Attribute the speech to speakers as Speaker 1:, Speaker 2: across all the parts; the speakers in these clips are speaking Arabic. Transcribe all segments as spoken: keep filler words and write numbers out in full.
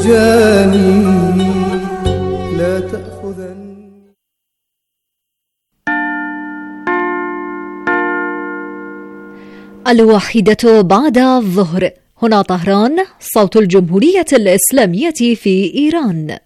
Speaker 1: مجاني لا تأخذن.
Speaker 2: الواحدة بعد الظهر، هنا طهران، صوت الجمهورية الإسلامية في إيران.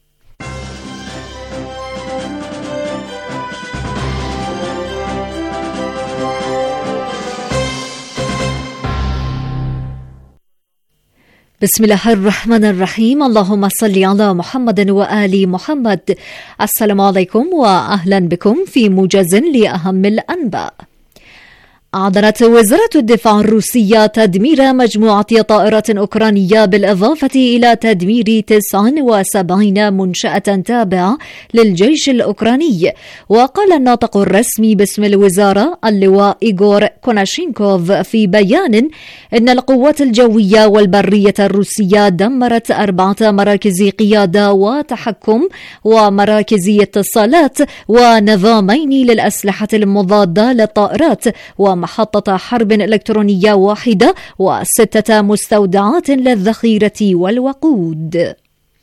Speaker 2: بسم الله الرحمن الرحيم. اللهم صل على محمد وآل محمد. السلام عليكم وأهلا بكم في موجز لأهم الأنباء. أعلنت وزارة الدفاع الروسية تدمير مجموعة طائرات أوكرانية بالإضافة إلى تدمير تسع وسبعين منشأة تابعة للجيش الأوكراني. وقال الناطق الرسمي باسم الوزارة اللواء إيغور كوناشينكوف في بيان إن القوات الجوية والبرية الروسية دمرت أربعة مراكز قيادة وتحكم ومراكز اتصالات ونظامين للأسلحة المضادة للطائرات ومحطة حرب إلكترونية واحدة وستة مستودعات للذخيرة والوقود.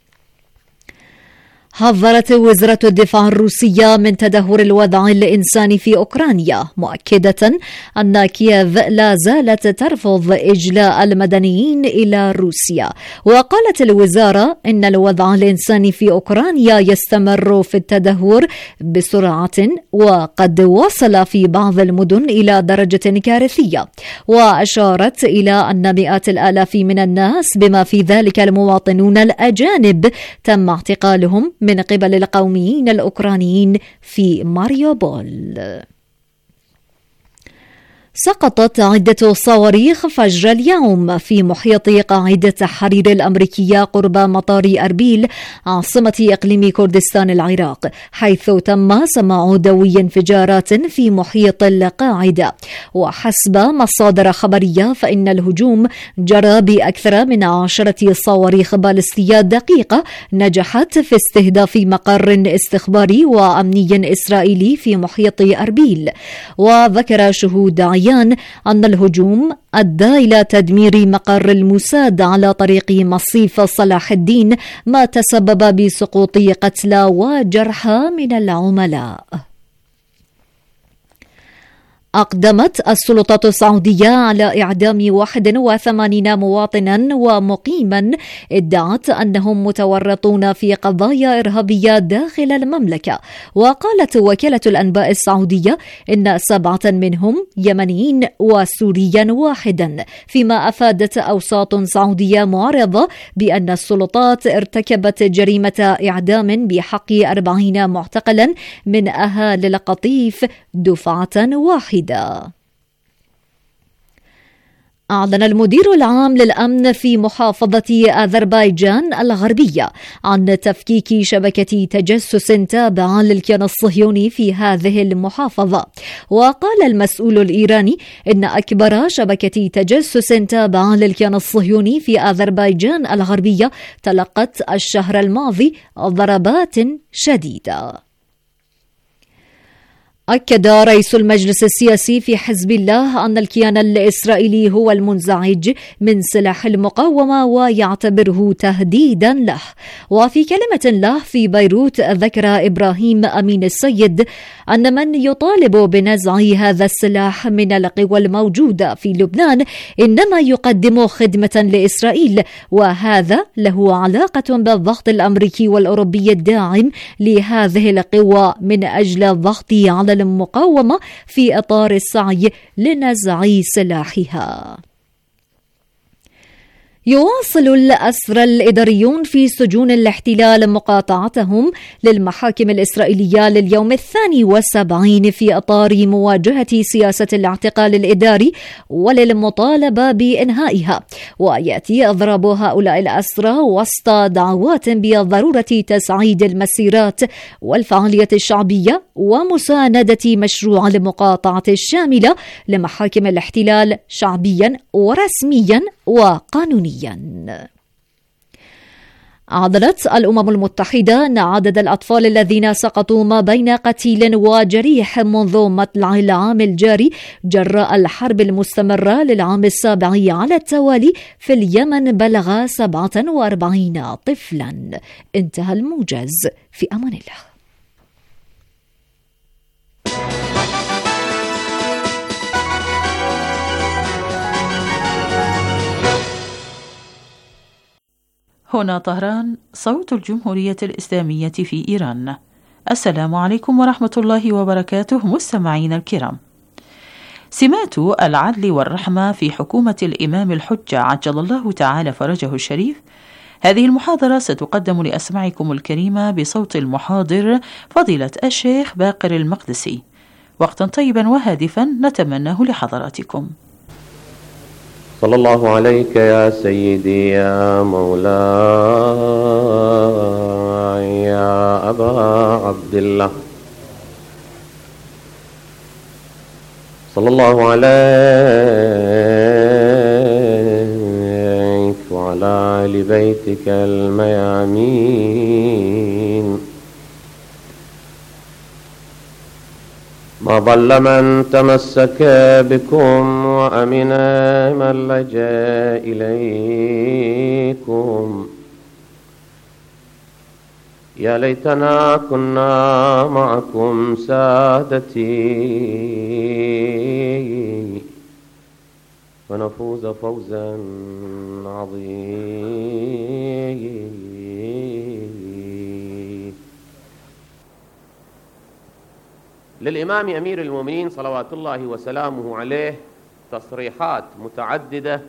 Speaker 2: حذرت وزارة الدفاع الروسية من تدهور الوضع الإنساني في أوكرانيا، مؤكدة أن كييف لا زالت ترفض إجلاء المدنيين إلى روسيا. وقالت الوزارة إن الوضع الإنساني في أوكرانيا يستمر في التدهور بسرعة، وقد وصل في بعض المدن إلى درجة كارثية. وأشارت إلى أن مئات الآلاف من الناس بما في ذلك المواطنون الأجانب تم اعتقالهم من قبل القوميين الأوكرانيين في ماريوبول. سقطت عدة صواريخ فجر اليوم في محيط قاعدة تحرير الأمريكية قرب مطار أربيل عاصمة إقليم كردستان العراق، حيث تم سماع دوي انفجارات في محيط القاعدة. وحسب مصادر خبرية فإن الهجوم جرى بأكثر من عشرة صواريخ باليستية دقيقة نجحت في استهداف مقر استخباري وأمني إسرائيلي في محيط أربيل. وذكر شهود عيان أن الهجوم أدى إلى تدمير مقر الموساد على طريق مصيف صلاح الدين، ما تسبب بسقوط قتلى وجرحى من العملاء. أقدمت السلطات السعودية على إعدام واحد وثمانين مواطنا ومقيما ادعت أنهم متورطون في قضايا إرهابية داخل المملكة. وقالت وكالة الأنباء السعودية إن سبعة منهم يمنيين وسوريا واحدا، فيما أفادت أوساط سعودية معارضة بأن السلطات ارتكبت جريمة إعدام بحق أربعين معتقلا من أهالي القطيف دفعة واحدة. أعلن المدير العام للأمن في محافظة أذربيجان الغربية عن تفكيك شبكة تجسس تابعة للكيان الصهيوني في هذه المحافظة. وقال المسؤول الإيراني إن أكبر شبكة تجسس تابعة للكيان الصهيوني في أذربيجان الغربية تلقت الشهر الماضي ضربات شديدة. أكد رئيس المجلس السياسي في حزب الله أن الكيان الإسرائيلي هو المنزعج من سلاح المقاومة ويعتبره تهديدا له. وفي كلمة له في بيروت ذكر إبراهيم أمين السيد أن من يطالب بنزع هذا السلاح من القوى الموجودة في لبنان إنما يقدم خدمة لإسرائيل، وهذا له علاقة بالضغط الأمريكي والأوروبي الداعم لهذه القوى من أجل الضغط على المقاومة في إطار السعي لنزع سلاحها. يواصل الأسرى الإداريون في سجون الاحتلال مقاطعتهم للمحاكم الإسرائيلية لليوم الثاني والسبعين في إطار مواجهة سياسة الاعتقال الإداري وللمطالبة بإنهائها. ويأتي إضراب هؤلاء الأسرى وسط دعوات بضرورة تسعيد المسيرات والفعالية الشعبية ومساندة مشروع المقاطعة الشاملة لمحاكم الاحتلال شعبيا ورسميا وقانونيا. أعلنت الأمم المتحدة أن عدد الأطفال الذين سقطوا ما بين قتيل وجريح منذ مطلع العام الجاري جراء الحرب المستمرة للعام السابع على التوالي في اليمن بلغ سبعة وأربعين طفلا. انتهى الموجز. في أمان الله.
Speaker 3: هنا طهران، صوت الجمهورية الإسلامية في إيران. السلام عليكم ورحمة الله وبركاته مستمعين الكرام. سمات العدل والرحمة في حكومة الإمام الحجة عجل الله تعالى فرجه الشريف. هذه المحاضرة ستقدم لأسماعكم الكريمة بصوت المحاضر فضيلة الشيخ باقر المقدسي. وقتا طيبا وهادفا نتمناه لحضراتكم.
Speaker 4: صلى الله عليك يا سيدي يا مولاي يا أبا عبد الله، صلى الله عليك وعلى آل بيتك الميامين. ما ضل من تمسك بكم وأمن من لجأ إليكم. يا ليتنا كنا معكم سادتي ونفوز فوزا عظيما. للإمام أمير المؤمنين صلوات الله وسلامه عليه تصريحات متعددة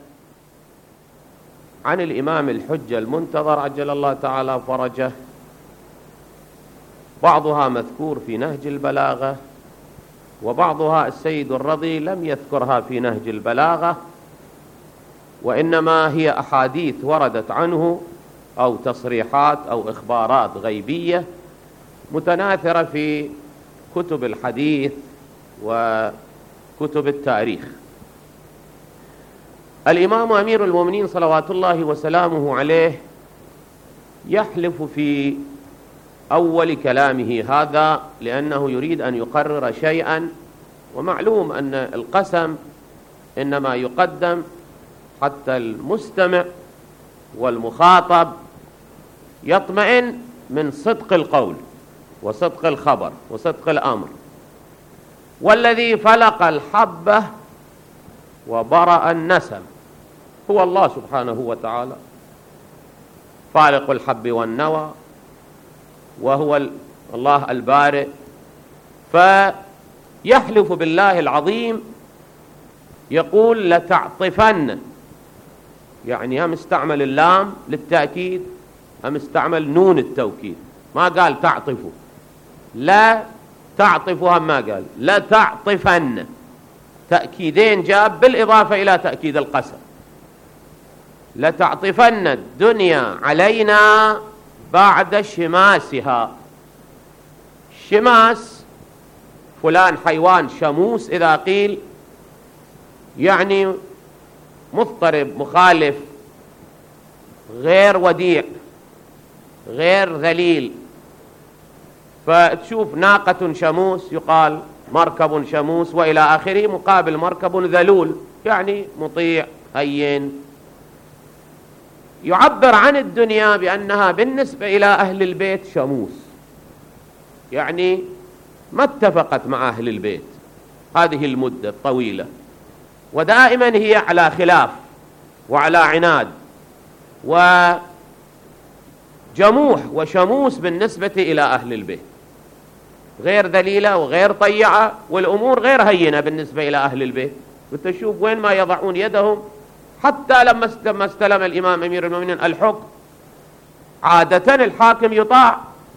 Speaker 4: عن الإمام الحجة المنتظر عجل الله تعالى فرجه، بعضها مذكور في نهج البلاغة وبعضها السيد الرضي لم يذكرها في نهج البلاغة، وإنما هي أحاديث وردت عنه أو تصريحات أو إخبارات غيبية متناثرة في كتب الحديث وكتب التاريخ. الإمام أمير المؤمنين صلوات الله وسلامه عليه يحلف في أول كلامه هذا لأنه يريد أن يقرر شيئا، ومعلوم أن القسم إنما يقدم حتى المستمع والمخاطب يطمئن من صدق القول وصدق الخبر وصدق الأمر. والذي فلق الحبة وبرأ النسم هو الله سبحانه وتعالى، فالق الحب والنوى، وهو الله البارئ. فيحلف بالله العظيم يقول لتعطفن، يعني هم استعمل اللام للتأكيد هم استعمل نون التوكيد، ما قال تعطفوا، لا تعطفوا هم ما قال، لا تعطفن، تأكيدين جاب بالإضافة إلى تأكيد القسم. لتعطفن الدنيا علينا بعد شماسها. شماس فلان حيوان شموس إذا قيل يعني مضطرب مخالف غير وديع غير ذليل. فتشوف ناقة شموس يقال مركب شموس وإلى آخره، مقابل مركب ذلول يعني مطيع هين. يعبر عن الدنيا بأنها بالنسبة إلى أهل البيت شموس، يعني ما اتفقت مع أهل البيت هذه المدة الطويلة، ودائما هي على خلاف وعلى عناد وجموح وشموس بالنسبة إلى أهل البيت، غير ذليلة وغير طيعة، والأمور غير هينة بالنسبة إلى أهل البيت. وتشوف وين ما يضعون يدهم. حتى لما استلم الإمام أمير المؤمنين الحكم عادة الحاكم يطاع،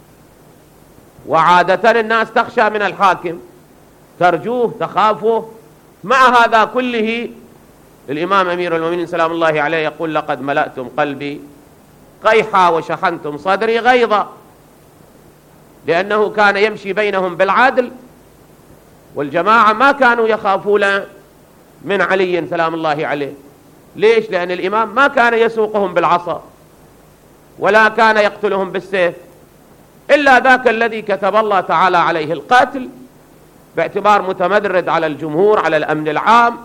Speaker 4: وعادة الناس تخشى من الحاكم، ترجوه تخافه. مع هذا كله الإمام أمير المؤمنين سلام الله عليه يقول لقد ملأتم قلبي قيحا وشحنتم صدري غيظا، لأنه كان يمشي بينهم بالعدل، والجماعة ما كانوا يخافون من علي سلام الله عليه. ليش؟ لأن الإمام ما كان يسوقهم بالعصا، ولا كان يقتلهم بالسيف، إلا ذاك الذي كتب الله تعالى عليه القتل باعتبار متمرد على الجمهور، على الأمن العام،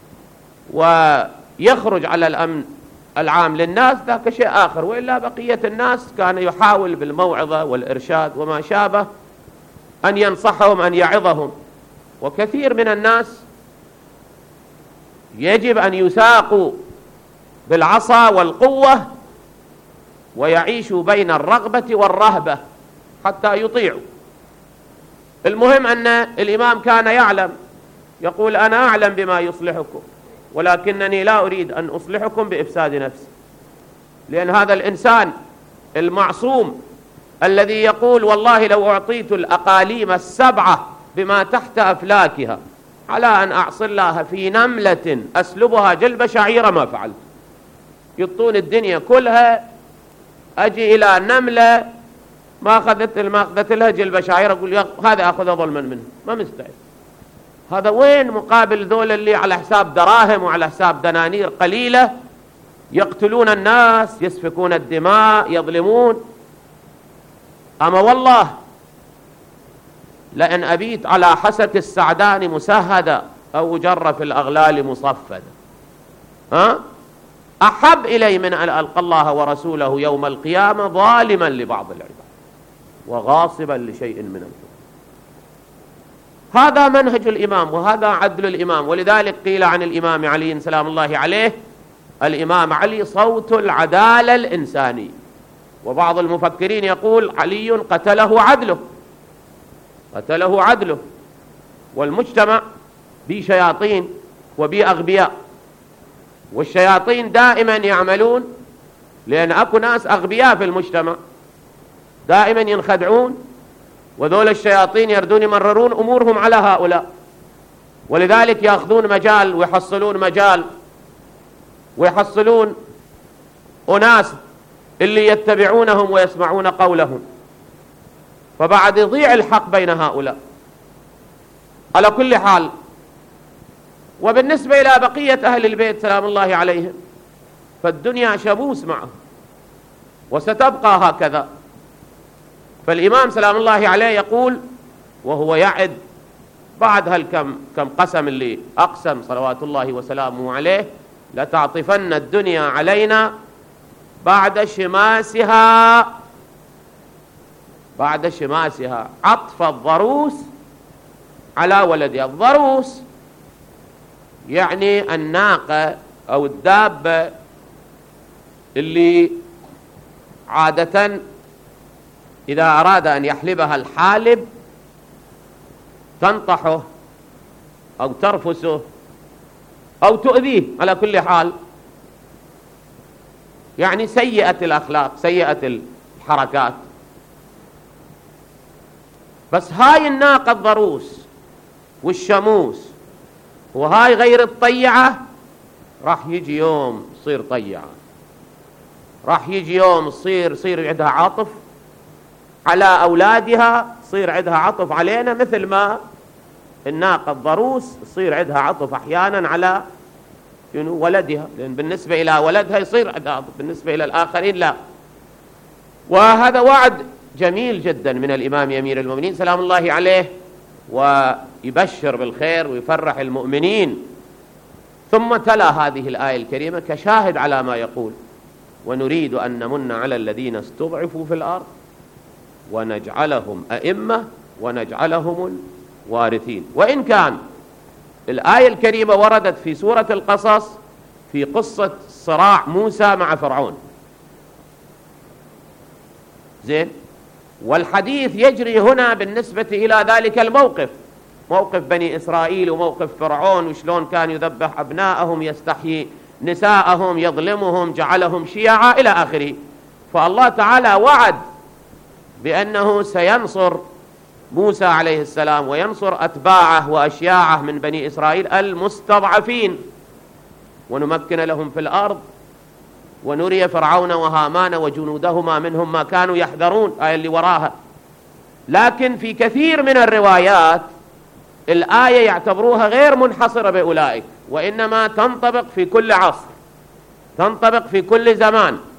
Speaker 4: ويخرج على الأمن العام للناس، ذاك شيء آخر. وإلا بقية الناس كان يحاول بالموعظة والإرشاد وما شابه أن ينصحهم، أن يعظهم. وكثير من الناس يجب أن يساقوا بالعصا والقوة ويعيشوا بين الرغبة والرهبة حتى يطيعوا. المهم أن الإمام كان يعلم، يقول أنا أعلم بما يصلحكم، ولكنني لا أريد أن أصلحكم بإفساد نفسي. لأن هذا الإنسان المعصوم الذي يقول والله لو أعطيت الأقاليم السبعة بما تحت أفلاكها على أن أعصلها في نملة أسلبها جلب شعيرة ما فعلت. يطون الدنيا كلها، أجي إلى نملة ما أخذت ما أخذت لها جلب شعيرة أقول هذا أخذ ظلما منه، ما مستعد. هذا وين مقابل ذول اللي على حساب دراهم وعلى حساب دنانير قليلة يقتلون الناس، يسفكون الدماء، يظلمون. أما والله لأن أبيت على حسك السعدان مسهدا أو جر في الأغلال مصفدا، ها أحب إلي من أن ألقى الله ورسوله يوم القيامة ظالما لبعض العباد وغاصبا لشيء من الحكم. هذا منهج الإمام وهذا عدل الإمام. ولذلك قيل عن الإمام علي سلام الله عليه الإمام علي صوت العدالة الإنسانية. وبعض المفكرين يقول علي قتله عدله، قتله عدله. والمجتمع بي شياطين وبي أغبياء، والشياطين دائما يعملون لأن أكو ناس أغبياء في المجتمع دائما ينخدعون، وذول الشياطين يردون يمررون أمورهم على هؤلاء، ولذلك يأخذون مجال ويحصلون مجال ويحصلون أناس اللي يتبعونهم ويسمعون قولهم، فبعد يضيع الحق بين هؤلاء. على كل حال، وبالنسبة إلى بقية أهل البيت سلام الله عليهم فالدنيا شبوس معه وستبقى هكذا. فالإمام سلام الله عليه يقول وهو يعد بعد هالكم كم قسم اللي أقسم صلوات الله وسلامه عليه لتعطفن الدنيا علينا بعد شماسها، بعد شماسها، عطف الضروس على ولدها. الضروس يعني الناقة أو الدابة اللي عادة إذا أراد أن يحلبها الحالب تنطحه أو ترفسه أو تؤذيه، على كل حال يعني سيئة الأخلاق، سيئة الحركات. بس هاي الناقة الضروس والشموس وهاي غير الطيعة راح يجي يوم تصير طيعة، راح يجي يوم تصير يصير عندها عطف على أولادها، يصير عندها عطف علينا، مثل ما الناقة الضروس يصير عندها عطف أحيانا على ولدها، لأن بالنسبة إلى ولدها يصير عندها عطف، بالنسبة إلى الآخرين لا. وهذا وعد جميل جدا من الإمام أمير المؤمنين سلام الله عليه، ويبشر بالخير ويفرح المؤمنين. ثم تلا هذه الآية الكريمة كشاهد على ما يقول: ونريد أن نمن على الذين استضعفوا في الأرض ونجعلهم أئمة ونجعلهم الوارثين. وإن كان الآية الكريمة وردت في سورة القصص في قصة صراع موسى مع فرعون، زين، والحديث يجري هنا بالنسبة إلى ذلك الموقف، موقف بني إسرائيل وموقف فرعون، وشلون كان يذبح أبناءهم، يستحيي نساءهم، يظلمهم، جعلهم شيعا إلى آخره. فالله تعالى وعد بأنه سينصر موسى عليه السلام وينصر أتباعه وأشياعه من بني إسرائيل المستضعفين، ونمكن لهم في الأرض ونري فرعون وهامان وجنودهما منهم ما كانوا يحذرون، آية اللي وراها. لكن في كثير من الروايات الآية يعتبروها غير منحصرة بأولئك، وإنما تنطبق في كل عصر، تنطبق في كل زمان.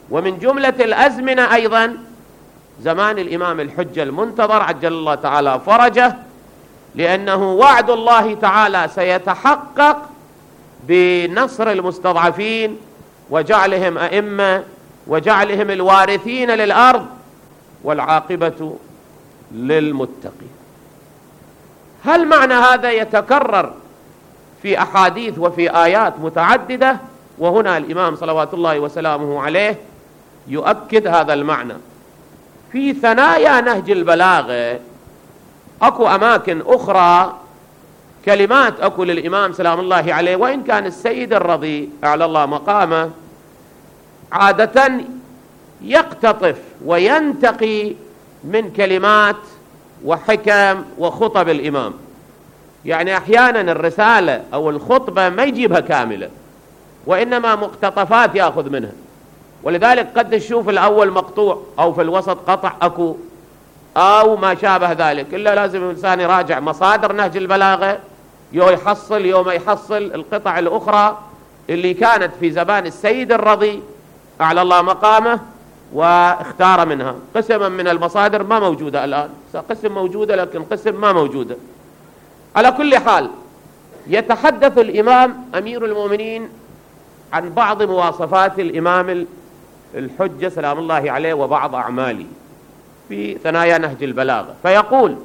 Speaker 4: ومن جملة الأزمنة أيضا زمان الإمام الحجة المنتظر عجل الله تعالى فرجه، لأنه وعد الله تعالى سيتحقق بنصر المستضعفين وجعلهم أئمة وجعلهم الوارثين للأرض والعاقبة للمتقين. هل معنى هذا يتكرر في أحاديث وفي آيات متعددة؟ وهنا الإمام صلوات الله وسلامه عليه يؤكد هذا المعنى. في ثنايا نهج البلاغة أكو أماكن أخرى كلمات أكو للإمام سلام الله عليه، وإن كان السيد الرضي أعلى الله مقامه عادة يقتطف وينتقي من كلمات وحكم وخطب الإمام، يعني أحيانا الرسالة أو الخطبة ما يجيبها كاملة وإنما مقتطفات يأخذ منها، ولذلك قد تشوف الأول مقطوع أو في الوسط قطع أكو أو ما شابه ذلك، إلا لازم الإنسان يراجع مصادر نهج البلاغة يو يحصل يوم يحصل القطع الأخرى اللي كانت في زمان السيد الرضي أعلى الله مقامه واختار منها قسما من المصادر ما موجودة الآن، قسم موجودة لكن قسم ما موجودة. على كل حال يتحدث الإمام أمير المؤمنين عن بعض مواصفات الإمام الحجة سلام الله عليه وبعض أعماله في ثنايا نهج البلاغة، فيقول: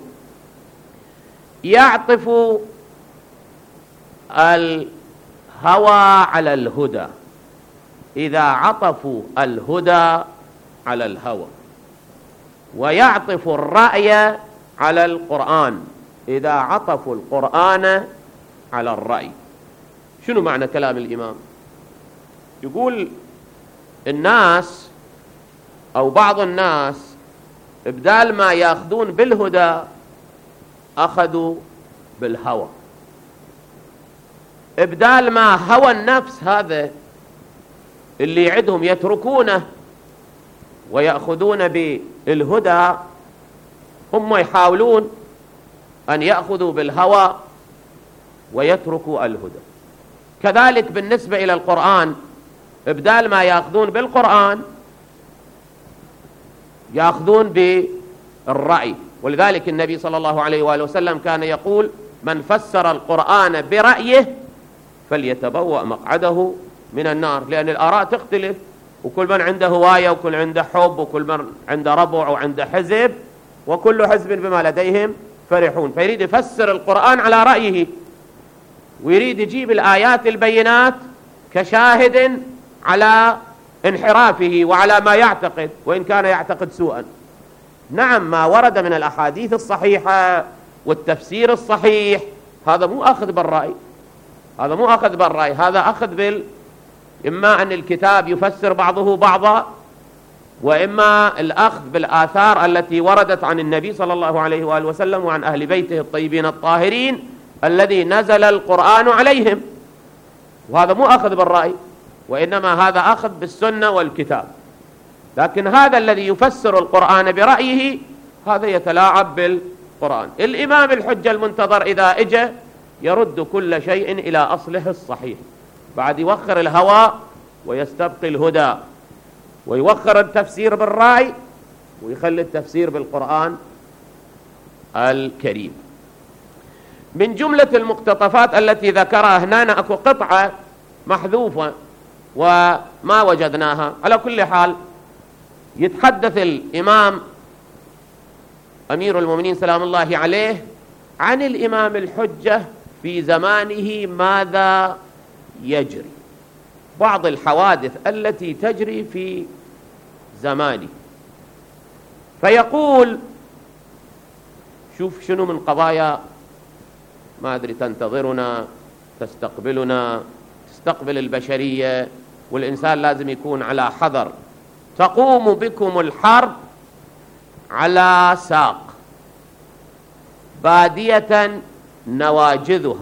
Speaker 4: يعطف الهوى على الهدى إذا عطفوا الهدى على الهوى، ويعطف الرأي على القرآن إذا عطفوا القرآن على الرأي. شنو معنى كلام الإمام؟ يقول الناس أو بعض الناس بدال ما يأخذون بالهدى أخذوا بالهوى، بدال ما هوى النفس هذا اللي يعدهم يتركونه ويأخذون بالهدى، هم يحاولون أن يأخذوا بالهوى ويتركوا الهدى. كذلك بالنسبة إلى القرآن، بدال ما يأخذون بالقرآن يأخذون بالرأي، ولذلك النبي صلى الله عليه وآله وسلم كان يقول: من فسر القرآن برأيه فليتبوأ مقعده من النار، لأن الآراء تختلف، وكل من عنده هواية وكل عنده حب وكل من عنده ربع وعنده حزب، وكل حزب بما لديهم فرحون. فيريد يفسر القرآن على رأيه، ويريد يجيب الآيات البينات كشاهد على انحرافه وعلى ما يعتقد وإن كان يعتقد سوءا. نعم، ما ورد من الأحاديث الصحيحة والتفسير الصحيح هذا مو أخذ بالرأي، هذا مو أخذ بالرأي، هذا أخذ بال إما أن الكتاب يفسر بعضه بعضا، وإما الأخذ بالآثار التي وردت عن النبي صلى الله عليه وآله وسلم وعن أهل بيته الطيبين الطاهرين الذي نزل القرآن عليهم، وهذا مو أخذ بالرأي وإنما هذا أخذ بالسنة والكتاب. لكن هذا الذي يفسر القرآن برأيه هذا يتلاعب بالقرآن. الإمام الحجة المنتظر إذا إجى يرد كل شيء إلى أصله الصحيح، بعد يوخر الهوى ويستبقي الهدى، ويوخر التفسير بالرأي ويخلي التفسير بالقرآن الكريم. من جملة المقتطفات التي ذكرها هنا أكو قطعة محذوفة وما وجدناها. على كل حال يتحدث الإمام أمير المؤمنين سلام الله عليه عن الإمام الحجة في زمانه ماذا يجري، بعض الحوادث التي تجري في زمانه، فيقول: شوف شنو من قضايا ما أدري تنتظرنا تستقبلنا تستقبل البشرية، والإنسان لازم يكون على حذر. تقوم بكم الحرب على ساق بادية نواجذها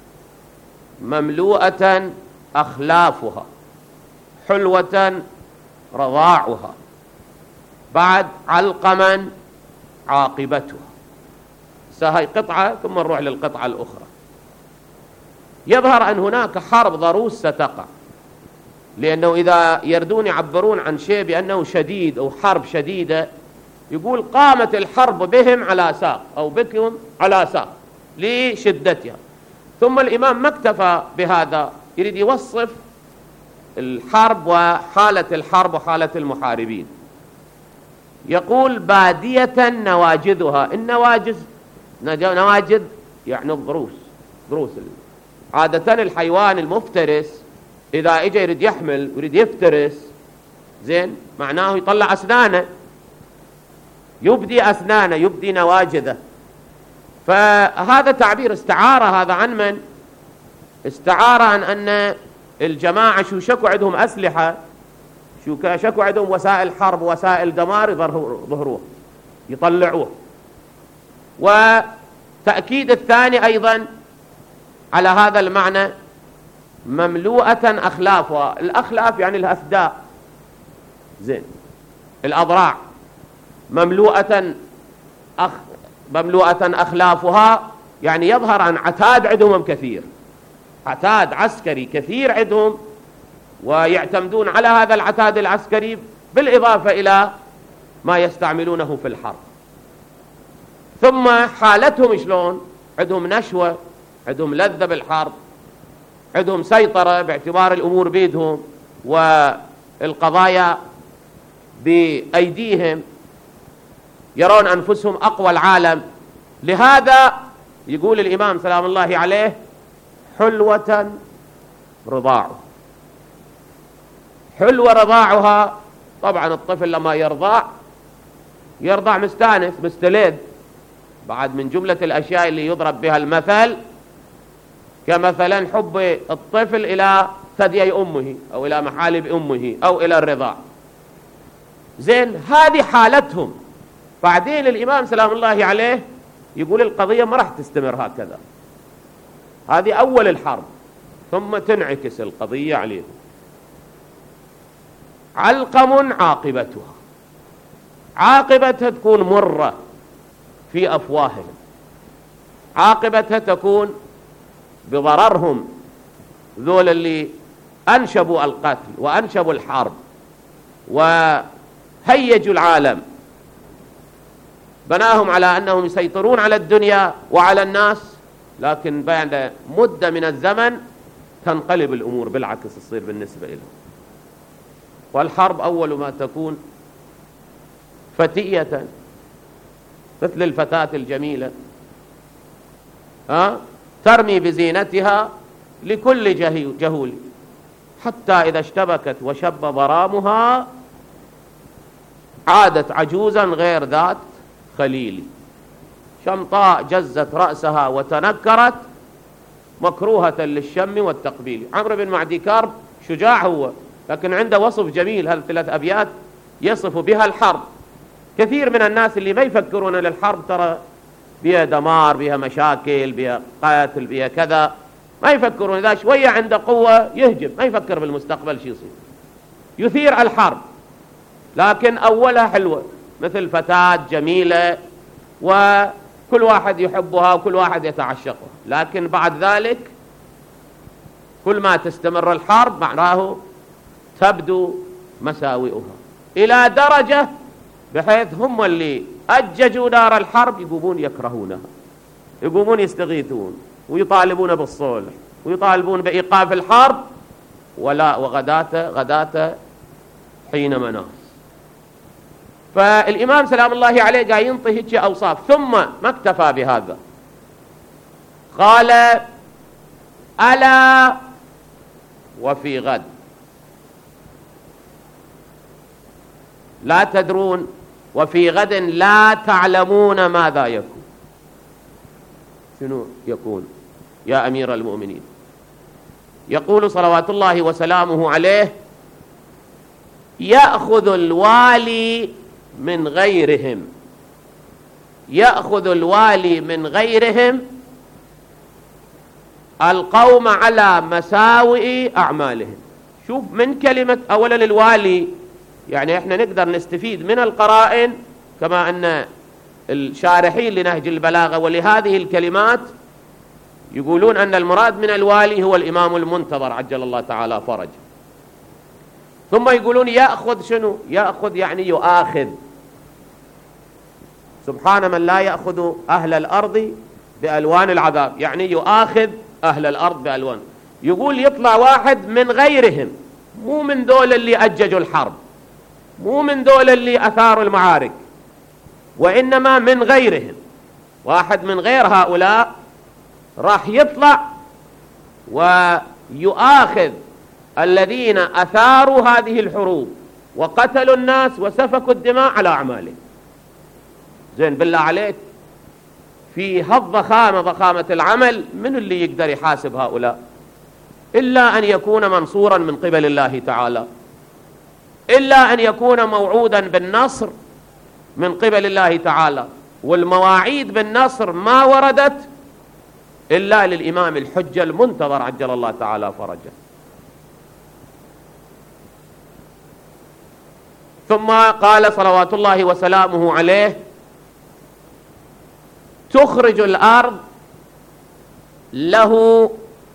Speaker 4: مملوءة أخلافها حلوة رضاعها بعد علقما عاقبتها. هاي قطعة ثم نروح للقطعة الأخرى. يظهر أن هناك حرب ضروس ستقع، لأنه إذا يردون يعبرون عن شيء بأنه شديد أو حرب شديدة، يقول قامت الحرب بهم على ساق أو بكم على ساق لشدتها. ثم الإمام ما اكتفى بهذا، يريد يوصف الحرب وحالة الحرب وحالة المحاربين. يقول بادية نواجذها. النواجذ نواجذ يعني الضروس، ضروس. عادة الحيوان المفترس إذا إجا يريد يحمل ويريد يفترس، زين، معناه يطلع أسنانه، يبدي أسنانه، يبدي نواجذه. فهذا تعبير استعارة هذا عن من؟ استعارة عن أن الجماعة شو شكوا عندهم أسلحة، شو شكوا عندهم وسائل حرب وسائل دمار، يظهروه يطلعوه. وتأكيد الثاني أيضا على هذا المعنى مملوءة أخلافها. الأخلاف يعني الأفداء، زين، الأضراع مملوءة أخ مملوءة أخلافها، يعني يظهر عن عتاد عندهم كثير، عتاد عسكري كثير عندهم، ويعتمدون على هذا العتاد العسكري بالإضافة إلى ما يستعملونه في الحرب. ثم حالتهم شلون؟ عندهم نشوة، عندهم لذة بالحرب، عندهم سيطرة باعتبار الأمور بيدهم والقضايا بأيديهم، يرون أنفسهم أقوى العالم. لهذا يقول الإمام سلام الله عليه حلوة رضاعه. حلوة رضاعها، طبعا الطفل لما يرضع يرضع مستانس مستلذ، بعد من جملة الأشياء اللي يضرب بها المثل كمثلا حب الطفل إلى ثديي أمه أو إلى محالب أمه أو إلى الرضاع، زين، هذه حالتهم. بعدين الإمام سلام الله عليه يقول القضية ما راح تستمر هكذا، هذه أول الحرب، ثم تنعكس القضية عليهم. علقم عاقبتها، عاقبتها تكون مرة في أفواههم، عاقبتها تكون بضررهم، ذول اللي أنشبوا القتل وأنشبوا الحرب وهيجوا العالم، بناهم على أنهم يسيطرون على الدنيا وعلى الناس، لكن بعد مدة من الزمن تنقلب الأمور بالعكس تصير بالنسبة لهم. والحرب أول ما تكون فتية مثل الفتاة الجميلة، ها، ترمي بزينتها لكل جهول، حتى إذا اشتبكت وشب ضرامها عادت عجوزا غير ذات خليل، شمطاء جزت رأسها وتنكرت، مكروهة للشم والتقبيل. عمرو بن معدي كرب شجاع هو، لكن عنده وصف جميل، هذه ثلاث أبيات يصف بها الحرب. كثير من الناس اللي ما يفكرون للحرب ترى بها دمار، بها مشاكل، بها قتل، بها كذا، ما يفكرون. إذا شوية عنده قوة يهجم، ما يفكر بالمستقبل شو يصير، يثير الحرب. لكن أولها حلوة مثل فتاة جميلة وكل واحد يحبها وكل واحد يتعشقها، لكن بعد ذلك كل ما تستمر الحرب معناه تبدو مساوئها، إلى درجة بحيث هم اللي أججوا نار الحرب يقومون يكرهونها، يقومون يستغيثون ويطالبون بالصلح ويطالبون بإيقاف الحرب، ولا وغداته غداته حين مناص. فالإمام سلام الله عليه قاعد ينطي هيك أوصاف، ثم ما اكتفى بهذا، قال ألا وفي غد لا تدرون، وفي غد لا تعلمون ماذا يكون. شنو يكون يا أمير المؤمنين؟ يقول صلوات الله وسلامه عليه يأخذ الوالي من غيرهم، يأخذ الوالي من غيرهم القوم على مساوئ أعمالهم. شوف من كلمة أولا الوالي، يعني احنا نقدر نستفيد من القرائن كما أن الشارحين لنهج البلاغة ولهذه الكلمات يقولون أن المراد من الوالي هو الإمام المنتظر عجل الله تعالى فرجه. ثم يقولون يأخذ شنو؟ يأخذ يعني يؤاخذ. سبحان من لا يأخذ أهل الأرض بألوان العذاب، يعني يؤاخذ أهل الأرض بألوان. يقول يطلع واحد من غيرهم، مو من دول اللي أججوا الحرب، مو من دول اللي أثاروا المعارك، وإنما من غيرهم، واحد من غير هؤلاء راح يطلع ويؤاخذ الذين أثاروا هذه الحروب وقتلوا الناس وسفكوا الدماء على أعمالهم. زين بالله عليك، في هالضخامة ضخامة العمل من اللي يقدر يحاسب هؤلاء؟ إلا أن يكون منصورا من قبل الله تعالى، إلا أن يكون موعودا بالنصر من قبل الله تعالى. والمواعيد بالنصر ما وردت إلا للإمام الحجة المنتظر عجل الله تعالى فرجه. ثم قال صلوات الله وسلامه عليه: تخرج الأرض له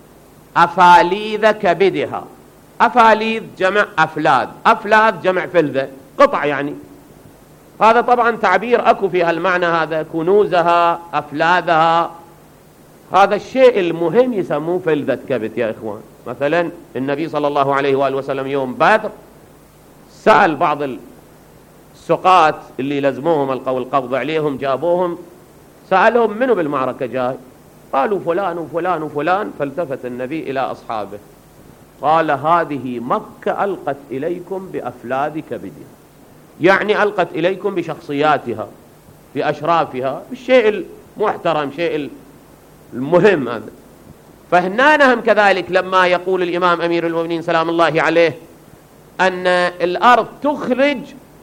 Speaker 4: أفاليذ كبدها. أفاليذ جمع أفلاذ، أفلاذ جمع فلذة، قطع يعني. هذا طبعا تعبير أكو في هالمعنى هذا، كنوزها أفلاذها، هذا الشيء المهم يسموه فلذة كبد يا إخوان. مثلا النبي صلى الله عليه وآله وسلم يوم بدر سأل بعض السقاة اللي لزموهم القبض عليهم، جابوهم سألهم منو بالمعركة جاي؟ قالوا فلان وفلان وفلان. فالتفت النبي إلى أصحابه قال: هذه مكة ألقت إليكم بأفلاذ كبدها، يعني ألقت إليكم بشخصياتها، بأشرافها، بالشيء المحترم، شيء المهم هذا. فهنانهم كذلك لما يقول الإمام أمير المؤمنين سلام الله عليه أن الأرض تخرج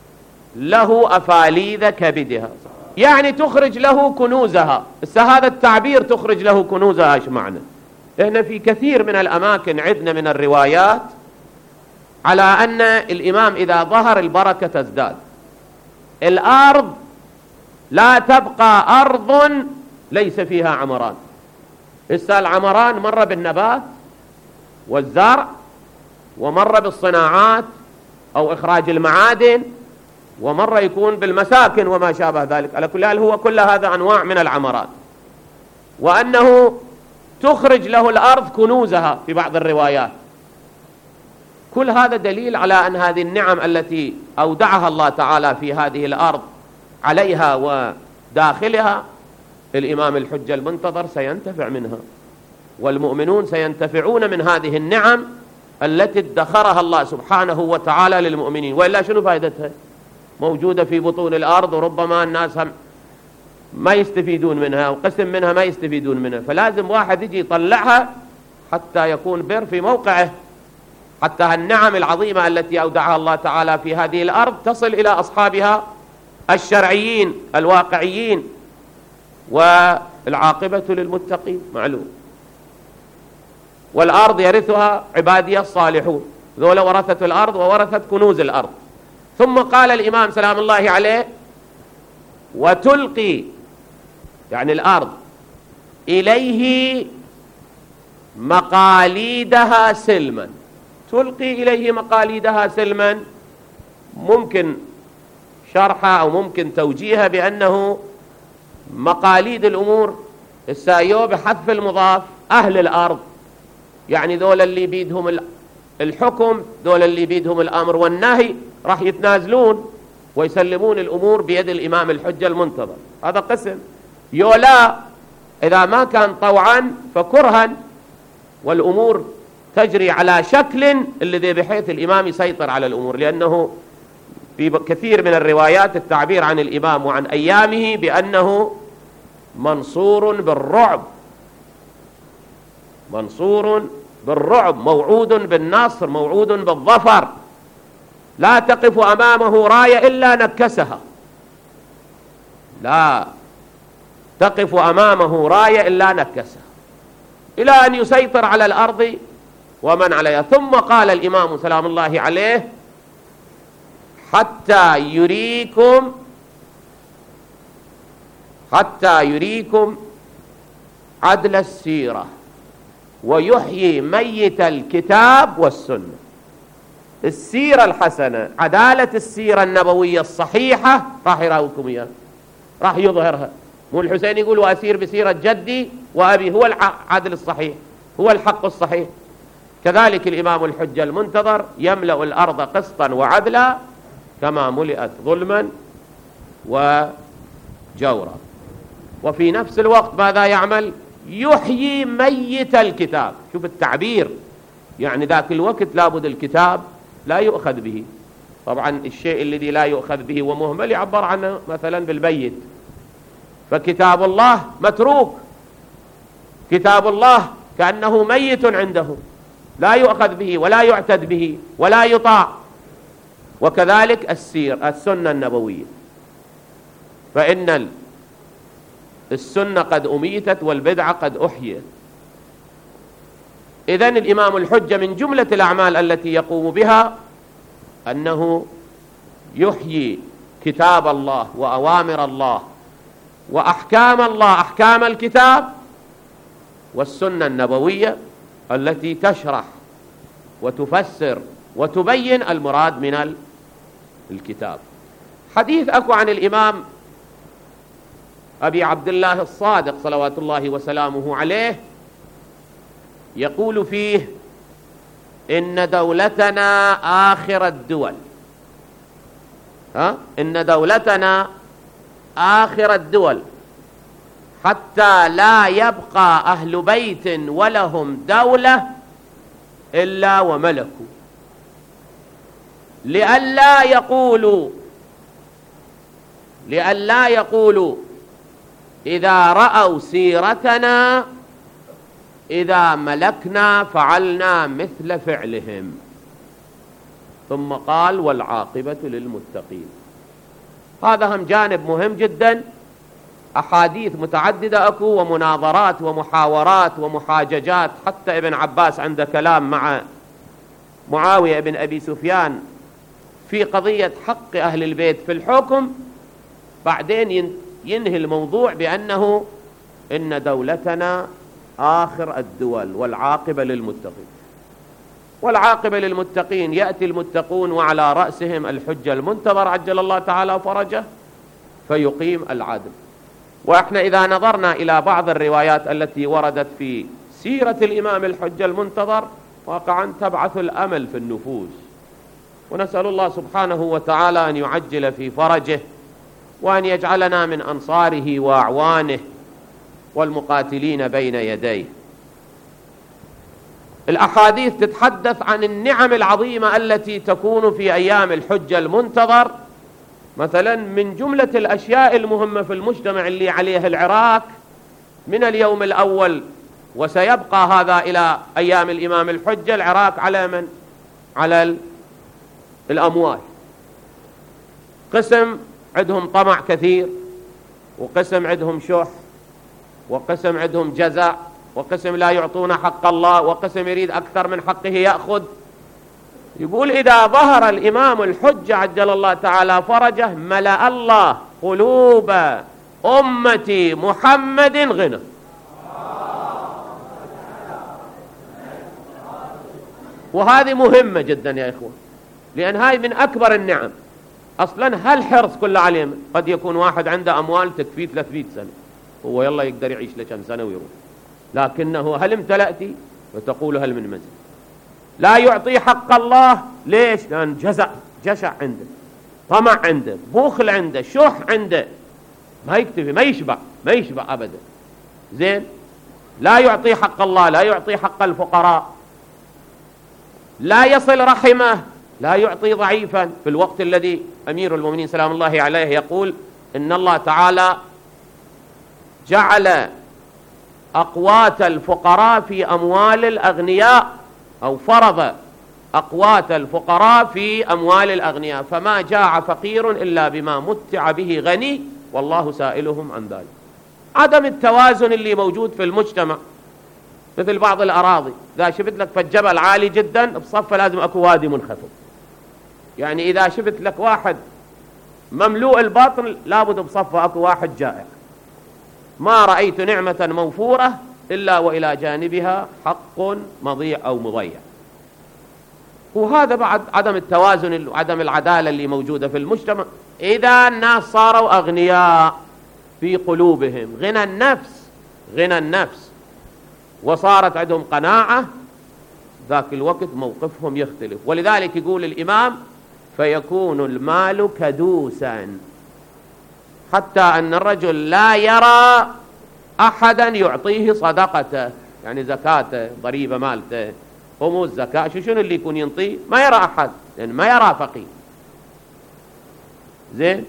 Speaker 4: له أفاليذ كبدها، يعني تخرج له كنوزها. هذا التعبير تخرج له كنوزها ايش معنى؟ لأن في كثير من الأماكن عندنا من الروايات على أن الإمام إذا ظهر البركة تزداد. الأرض لا تبقى أرض ليس فيها عمران. إسا العمران مر بالنبات والزرع، ومر بالصناعات أو إخراج المعادن، ومرة يكون بالمساكن وما شابه ذلك. على كل حال هو كل هذا أنواع من العمرات، وأنه تخرج له الأرض كنوزها في بعض الروايات. كل هذا دليل على أن هذه النعم التي أودعها الله تعالى في هذه الأرض عليها وداخلها الإمام الحجة المنتظر سينتفع منها، والمؤمنون سينتفعون من هذه النعم التي ادخرها الله سبحانه وتعالى للمؤمنين. وإلا شنو فائدتها؟ موجودة في بطون الأرض، وربما الناس هم ما يستفيدون منها، وقسم منها ما يستفيدون منها. فلازم واحد يجي يطلعها حتى يكون بر في موقعه، حتى النعم العظيمة التي أودعها الله تعالى في هذه الأرض تصل إلى أصحابها الشرعيين الواقعيين، والعاقبة للمتقين معلوم. والأرض يرثها عبادي الصالحون، ذولا ورثة الأرض وورثت كنوز الأرض. ثم قال الإمام سلام الله عليه: وتلقي يعني الأرض إليه مقاليدها سلما. تلقي إليه مقاليدها سلما ممكن شرحها أو ممكن توجيهها بأنه مقاليد الأمور السايو بحذف المضاف أهل الأرض، يعني ذول اللي بيدهم الحكم، ذول اللي بيدهم الأمر والنهي راح يتنازلون ويسلمون الأمور بيد الإمام الحجة المنتظر. هذا قسم. يولا إذا ما كان طوعا فكرها، والأمور تجري على شكل الذي بحيث الإمام يسيطر على الأمور، لأنه في كثير من الروايات التعبير عن الإمام وعن أيامه بأنه منصور بالرعب، منصور بالرعب، موعود بالنصر، موعود بالظفر، لا تقف أمامه راية إلا نكسها، لا تقف أمامه راية إلا نكسها، إلى أن يسيطر على الأرض ومن عليها. ثم قال الإمام سلام الله عليه: حتى يريكم حتى يريكم عدل السيرة ويحيي ميت الكتاب والسنة. السيرة الحسنة، عدالة السيرة النبوية الصحيحة راح يراويكم إياه، راح يظهرها. مو الحسين يقول وأسير بسيرة جدي وأبي، هو العدل الصحيح، هو الحق الصحيح. كذلك الإمام الحجة المنتظر يملأ الأرض قسطا وعدلا كما ملئت ظلما وجورا. وفي نفس الوقت ماذا يعمل؟ يحيي ميت الكتاب. شوف التعبير، يعني ذاك الوقت لابد الكتاب لا يؤخذ به. طبعا الشيء الذي لا يؤخذ به ومهمل يعبر عنه مثلا بالميت، فكتاب الله متروك، كتاب الله كأنه ميت عنده، لا يؤخذ به ولا يعتد به ولا يطاع. وكذلك السير السنة النبوية، فإن السنة قد أميتت والبدعة قد أحيت. إذن الإمام الحجة من جملة الأعمال التي يقوم بها أنه يحيي كتاب الله وأوامر الله وأحكام الله، أحكام الكتاب والسنة النبوية التي تشرح وتفسر وتبين المراد من الكتاب. حديث أكو عن الإمام أبي عبد الله الصادق صلوات الله وسلامه عليه، يقول فيه: إن دولتنا آخر الدول، ها؟ إن دولتنا آخر الدول حتى لا يبقى أهل بيت ولهم دولة إلا وملكوا، لئلا يقولوا لئلا يقولوا إذا رأوا سيرتنا إذا ملكنا فعلنا مثل فعلهم. ثم قال: والعاقبة للمتقين. هذا هم جانب مهم جدا. أحاديث متعددة أكو، ومناظرات ومحاورات ومحاججات. حتى ابن عباس عنده كلام مع معاوية بن أبي سفيان في قضية حق أهل البيت في الحكم، بعدين ينهي الموضوع بأنه إن دولتنا آخر الدول والعاقبة للمتقين. والعاقبة للمتقين، يأتي المتقون وعلى رأسهم الحجة المنتظر عجل الله تعالى فرجه فيقيم العدل. وإحنا إذا نظرنا إلى بعض الروايات التي وردت في سيرة الإمام الحجة المنتظر واقعا تبعث الأمل في النفوس، ونسأل الله سبحانه وتعالى أن يعجل في فرجه وأن يجعلنا من أنصاره وأعوانه والمقاتلين بين يديه. الأحاديث تتحدث عن النعم العظيمة التي تكون في أيام الحجة المنتظر. مثلا من جملة الأشياء المهمة في المجتمع اللي عليه العراق من اليوم الأول وسيبقى هذا إلى أيام الإمام الحجة، العراق على من؟ على الأموال. قسم عندهم طمع كثير، وقسم عندهم شح، وقسم عندهم جزع، وقسم لا يعطون حق الله، وقسم يريد أكثر من حقه يأخذ. يقول: إذا ظهر الإمام الحجة عجل الله تعالى فرجه ملأ الله قلوب أمتي محمد غنى. وهذه مهمة جدا يا إخوة، لأن هاي من أكبر النعم. أصلا هالحرص كله عليهم. قد يكون واحد عنده أموال تكفيه ثلاثمئة سنة، هو يلا يقدر يعيش لكم سنة ويروح، لكنه هل امتلأتي وتقول هل من مزيد. لا يعطي حق الله. ليش؟ لأن جزع جشع عنده، طمع عنده، بخل عنده، شح عنده، ما يكتفي، ما يشبع ما يشبع أبدا. زين، لا يعطي حق الله، لا يعطي حق الفقراء، لا يصل رحمه، لا يعطي ضعيفا في الوقت الذي أمير المؤمنين سلام الله عليه يقول إن الله تعالى جعل أقوات الفقراء في أموال الأغنياء، أو فرض أقوات الفقراء في أموال الأغنياء، فما جاع فقير إلا بما متع به غني والله سائلهم عن ذلك. عدم التوازن اللي موجود في المجتمع، مثل بعض الأراضي إذا شفت لك فالجبل عالي جدا بصفة لازم أكو وادي منخفض. يعني إذا شفت لك واحد مملوء البطن لابد بصفة أكو واحد جائع. ما رأيت نعمة موفورة إلا وإلى جانبها حق مضيع أو مضيع. وهذا بعد عدم التوازن وعدم العدالة اللي موجودة في المجتمع. إذا الناس صاروا أغنياء في قلوبهم، غنى النفس غنى النفس وصارت عندهم قناعة، ذاك الوقت موقفهم يختلف. ولذلك يقول الإمام: فيكون المال كدوسا، حتى أن الرجل لا يرى أحدا يعطيه صدقته، يعني زكاته، ضريبة مالته، خمس زكاة، شو شنو اللي يكون ينطيه؟ ما يرى أحد، لأن يعني ما يرى فقير. زين.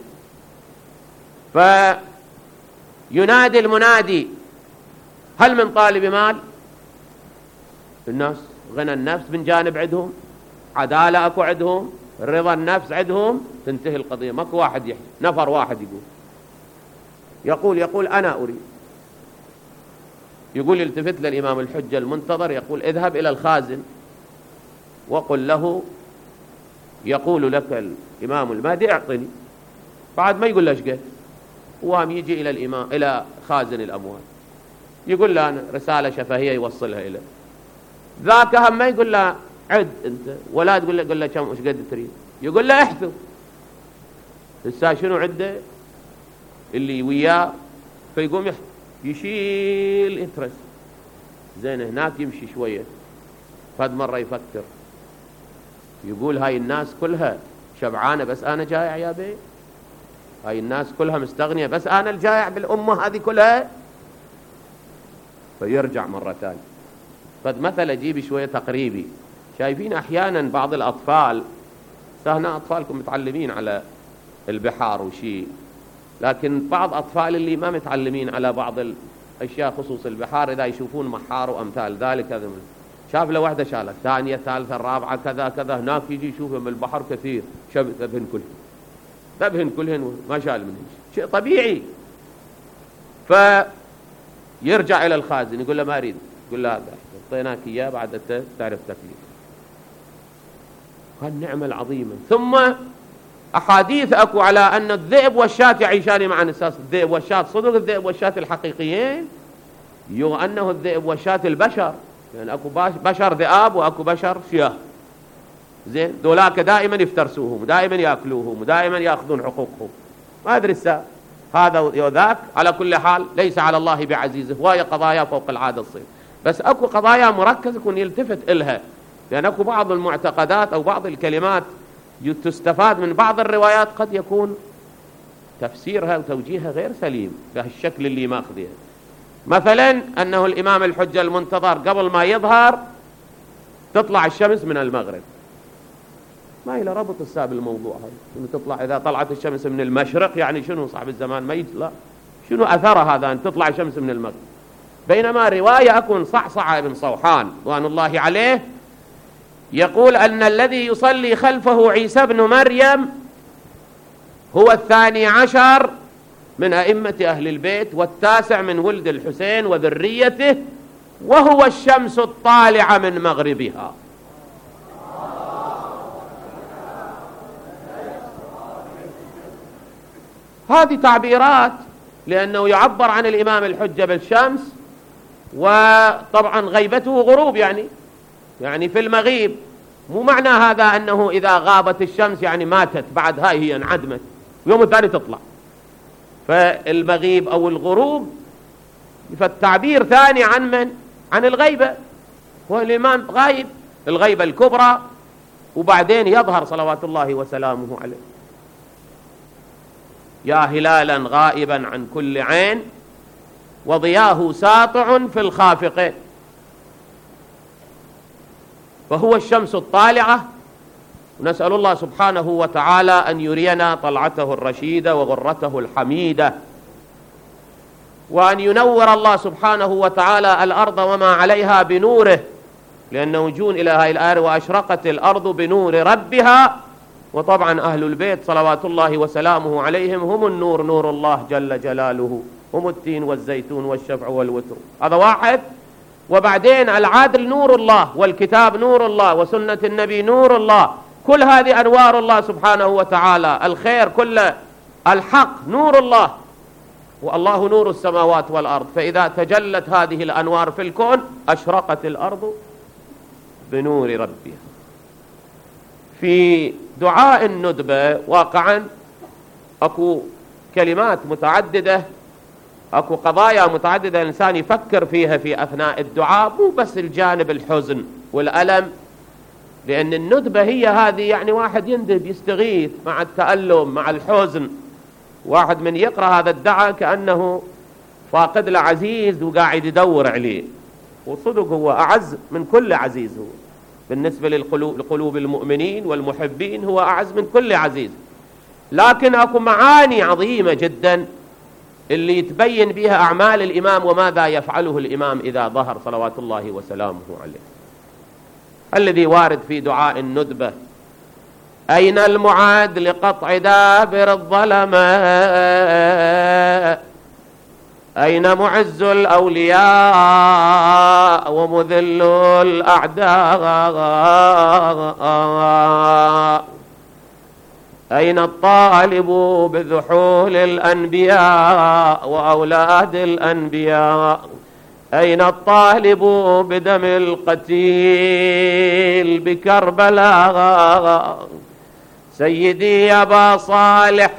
Speaker 4: فينادي المنادي: هل من طالب مال؟ الناس غنى النفس من جانب عندهم، عدالة أكو عندهم، رضا النفس عندهم، تنتهي القضية. ماكو واحد يحكي، نفر واحد يقول يقول يقول أنا أريد. يقول يلتفت للإمام الحجة المنتظر يقول: اذهب إلى الخازن وقل له يقول لك الإمام المهدي اعطني. بعد ما يقول له ايش قلت، وهم يجي إلى الإمام إلى خازن الأموال، يقول له أنا رسالة شفهية يوصلها إليه. ذاك هم ما يقول له عد أنت، ولا تقول له قل له كم ايش قد تريد، يقول له احثو. لسه شنو عده اللي وياه، فيقوم يشيل يترس. زين. هناك يمشي شوية، فد مرة يفكر يقول: هاي الناس كلها شبعانة بس أنا جائع يا بي، هاي الناس كلها مستغنية بس أنا الجائع بالأمة هذه كلها. فيرجع مرة ثانية. فد مثل أجيب شوية تقريبي. شايفين أحيانا بعض الأطفال، هنا أطفالكم متعلمين على البحار وشي، لكن بعض أطفال اللي ما متعلمين على بعض الأشياء خصوص البحار، إذا يشوفون محار وأمثال ذلك، هذا شاف له واحدة شالت، ثانية ثالثة رابعة كذا كذا، هناك يجي يشوفهم البحر كثير، شب ذبهن كلهن ذبهن كلهن ما شال منهن، شيء طبيعي. فيرجع إلى الخازن يقول له: ما أريد. يقول له: هذا أعطيناك إياه بعد تعرف تكليف. هالنعمة العظيمة. ثم أحاديث أكو على أن الذئب والشاة يعيشان معا. أساس الذئب والشاة صدق الذئب والشاة الحقيقيين، يو أنه الذئب والشاة البشر، يعني أكو بشر ذئاب وأكو بشر شياه. زين. دولاك دائما يفترسوهم، دائما يأكلوهم، ودائما يأخذون حقوقهم. ما أدري السا هذا وذاك. على كل حال ليس على الله بعزيزه، وهي قضايا فوق العادة تصير، بس أكو قضايا مركزة يكون يلتفت إلها، لأن أكو بعض المعتقدات أو بعض الكلمات تستفاد من بعض الروايات قد يكون تفسيرها وتوجيهها غير سليم بهالشكل اللي ماخذيه. مثلا أنه الإمام الحجة المنتظر قبل ما يظهر تطلع الشمس من المغرب. ما إلى ربط الساب الموضوع هذا، شنو تطلع إذا طلعت الشمس من المشرق يعني شنو صاحب الزمان ما يطلع، شنو أثر هذا أن تطلع الشمس من المغرب؟ بينما رواية أكون صعصع بن صوحان رضوان الله عليه يقول أن الذي يصلي خلفه عيسى بن مريم هو الثاني عشر من أئمة أهل البيت والتاسع من ولد الحسين وذريته، وهو الشمس الطالعة من مغربها. هذه تعبيرات، لأنه يعبر عن الإمام الحجة بالشمس، وطبعا غيبته غروب، يعني يعني في المغيب. مو معنى هذا أنه إذا غابت الشمس يعني ماتت، بعد هاي هي انعدمت يوم الثاني تطلع. فالمغيب أو الغروب فالتعبير ثاني عن من؟ عن الغيبة، هو الإمام غايب، الغيبة الكبرى، وبعدين يظهر صلوات الله وسلامه عليه. يا هلالا غائبا عن كل عين وضياه ساطع في الخافقين. فهو الشمس الطالعة، ونسأل الله سبحانه وتعالى أن يرينا طلعته الرشيدة وغرته الحميدة، وأن ينور الله سبحانه وتعالى الأرض وما عليها بنوره، لأنه جون إلى هاي الآية: وأشرقت الأرض بنور ربها. وطبعا أهل البيت صلوات الله وسلامه عليهم هم النور، نور الله جل جلاله، هم التين والزيتون والشفع والوتر، هذا واحد. وبعدين العدل نور الله، والكتاب نور الله، وسنة النبي نور الله، كل هذه أنوار الله سبحانه وتعالى، الخير كله، الحق نور الله، والله نور السماوات والأرض. فإذا تجلت هذه الأنوار في الكون أشرقت الأرض بنور ربها. في دعاء الندبة واقعا أكو كلمات متعددة، أكو قضايا متعددة الإنسان يفكر فيها في أثناء الدعاء، مو بس الجانب الحزن والألم، لأن الندبة هي هذه يعني واحد يندب يستغيث مع التألم مع الحزن. واحد من يقرأ هذا الدعاء كأنه فاقد له عزيز وقاعد يدور عليه، وصدق هو أعز من كل عزيز، هو بالنسبة للقلوب المؤمنين والمحبين هو أعز من كل عزيز. لكن أكو معاني عظيمة جدا اللي يتبين بها أعمال الإمام وماذا يفعله الإمام إذا ظهر صلوات الله وسلامه عليه. الذي وارد في دعاء الندبة: أين المعاد لقطع دابر الظلماء، أين معز الأولياء ومذل الأعداء، أين الطالب بذحول الأنبياء وأولاد الأنبياء، أين الطالب بدم القتيل بكربلاء، سيدي أبا صالح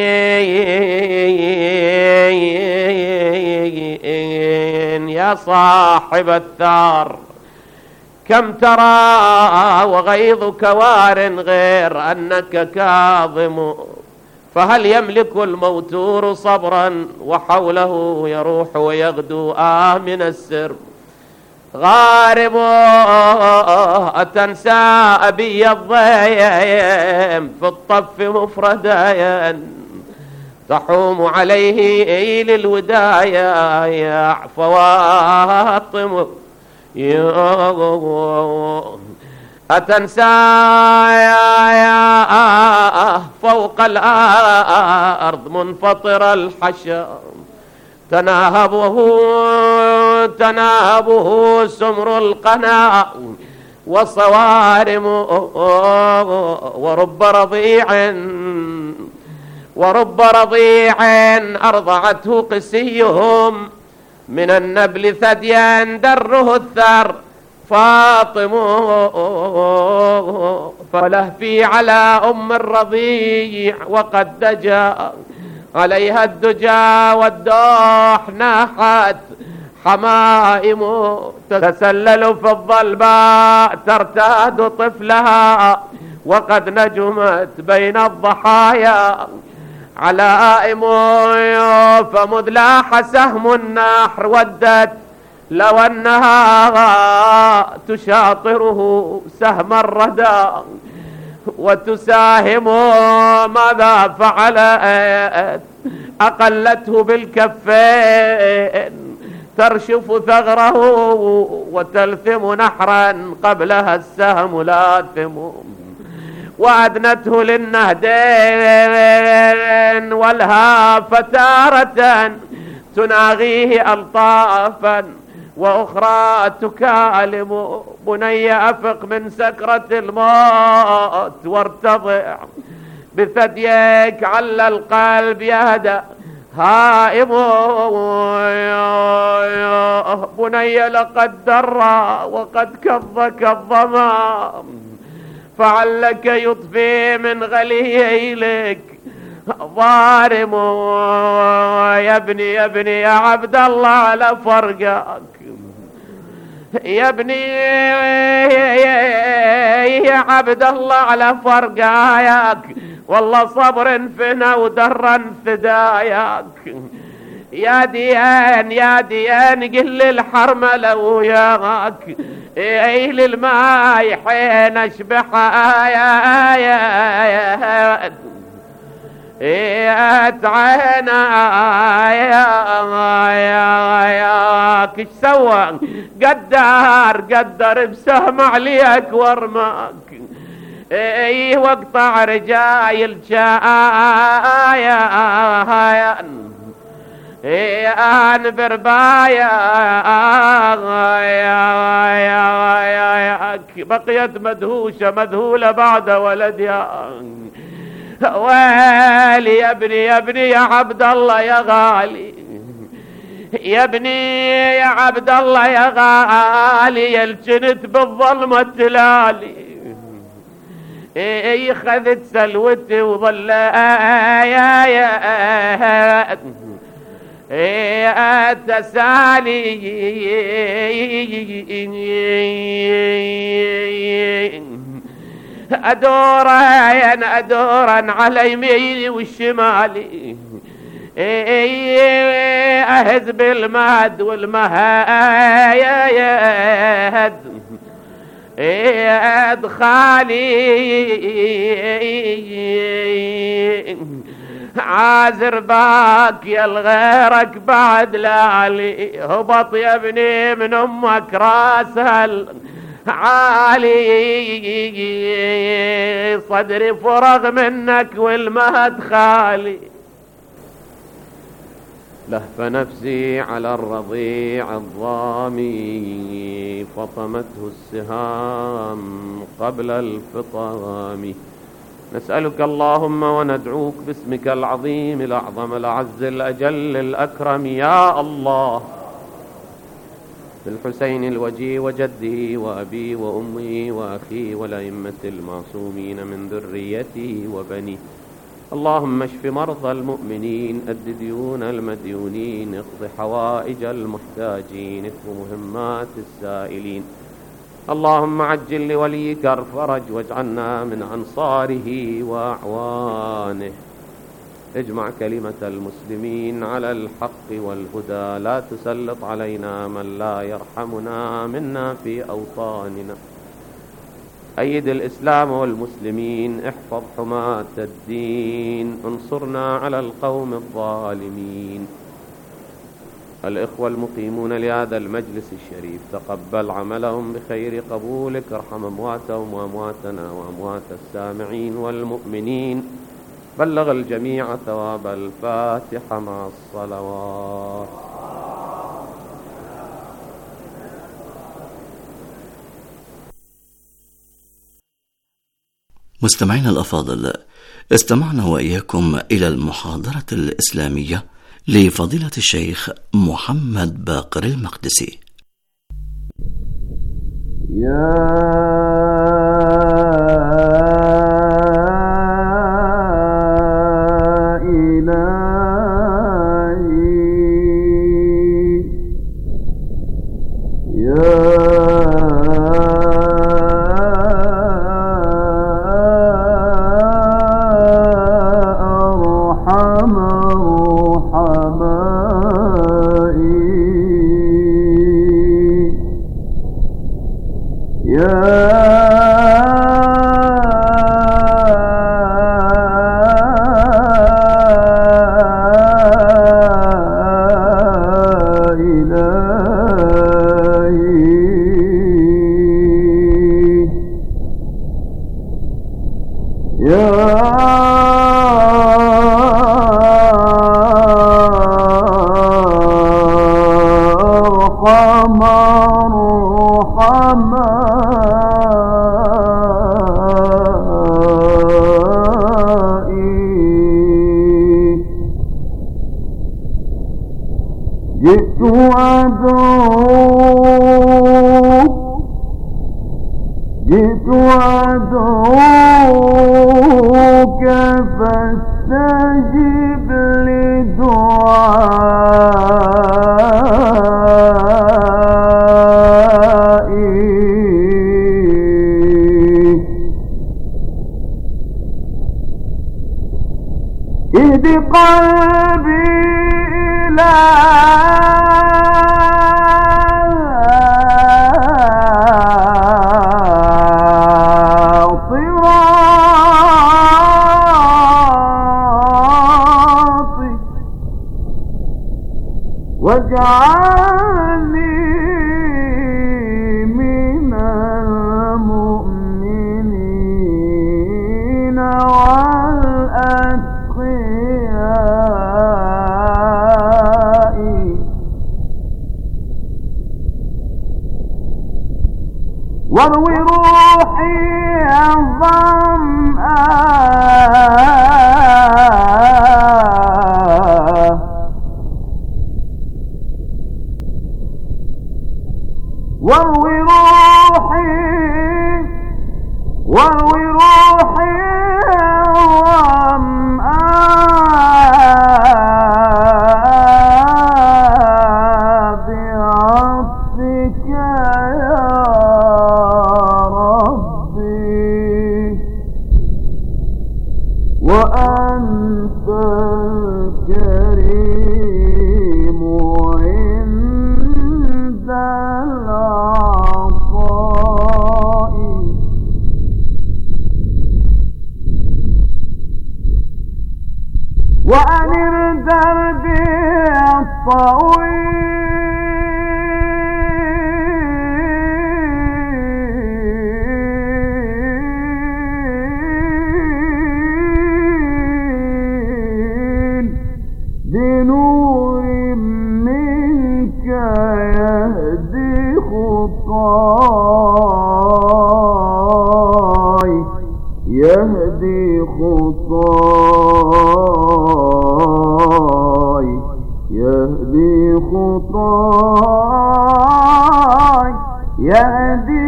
Speaker 4: يا صاحب الثار، كم ترى وغيظك وار غير أنك كاظم، فهل يملك الموتور صبرا وحوله يروح ويغدو آمن السر، غارب أتنسى أبي الضيم في الطف مفردا، تحوم عليه للودايا يا فواطم، أتنسى يا فوق الأرض منفطر الحشا، تناهبه تناهبه سمر القنا والصوارم، ورب رضيع ورب رضيع أرضعته قسيهم، من النبل ثديا دره الثار فاطم، فلهفي على أم الرضيع وقد دجا عليها الدجا والدوح ناحت حمائم، تسلل في الظلماء ترتاد طفلها وقد نجمت بين الضحايا علائم، فمذ لاح سهم النحر ودت لو أنها تشاطره سهم الردى وتساهم، ماذا فعلت أقلته بالكفين، ترشف ثغره وتلثم نحرا قبلها السهم لاثم، وأدنته للنهدين والها فتارة تناغيه ألطافا وأخرى تكالم، بني أفق من سكرة الموت وارتضع بثديك عل القلب يهدى هائم، بني لقد درى وقد كضك الظما، فعلك يطفي من غليلك ظارم، يا ابني يا ابني يا عبد الله على فرقك، يا ابني يا عبد الله على فرقاياك، والله صبر فينا ودرا فداياك، يا ديان يا ديان قل الحرملة وياك، اي للماي حين اشبح يا يا عينا يا يا كش سوى قدر قدر بسهم عليك ورماك، اي واقطع رجايل شايا ان بربايا بقيت مدهوشة مذهولة بعد ولدها، ويلي يا ابني يا ابني يا عبد الله يا غالي، يا ابني يا عبد الله يا غالي، يا الجنت بالظلمة تلالي، اي خذت سلوتي وظل يا يا تسالي ادورين ادورا على يميني والشمالي اهز بالمهد والمهايد ادخالي عازر باك يا الغيرك بعد لالي هبط يا ابني من امك راسها عالي صدري فرغ منك والمهد خالي لهف نفسي على الرضيع الضامي فطمته السهام قبل الفطام نسألك اللهم وندعوك باسمك العظيم الأعظم الأعز الأجل الأكرم يا الله بالحسين الوجي وجده وأبي وأمي وأخي والأئمة المعصومين من ذريته وبنيه اللهم اشف مرضى المؤمنين أد ديون المديونين اقض حوائج المحتاجين اكف مهمات السائلين اللهم عجل لوليك الفرج واجعلنا من أنصاره وأعوانه اجمع كلمة المسلمين على الحق والهدى لا تسلط علينا من لا يرحمنا منا في أوطاننا أيد الإسلام والمسلمين احفظ حماة الدين انصرنا على القوم الظالمين الإخوة المقيمون لهذا المجلس الشريف تقبل عملهم بخير قبولك ارحم أمواتهم وأمواتنا وأموات السامعين والمؤمنين بلغ الجميع ثواب الفاتحة مع الصلوات.
Speaker 5: مستمعينا الأفاضل، استمعنا وإياكم إلى المحاضرة الإسلامية لفضيلة الشيخ محمد باقر المقدسي.
Speaker 1: يا جئت أدعوك فاستجب لدعائي اهد قلبي إلى واجعلني من المؤمنين والأتقياء واروي روحي الظمآن واروي روحي واروي روحي الكريم عند العطاء وأنر دربي الطويل بنور منك يهدي خطاي يهدي خطاي يهدي خطاي يهدي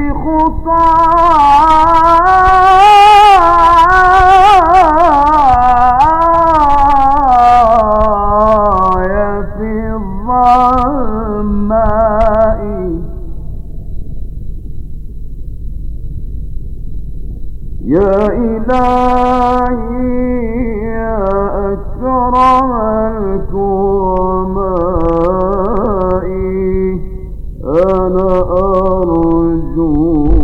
Speaker 1: خطاي في الظلماء يا إلهي يا أكرم الكرماء أنا أرجو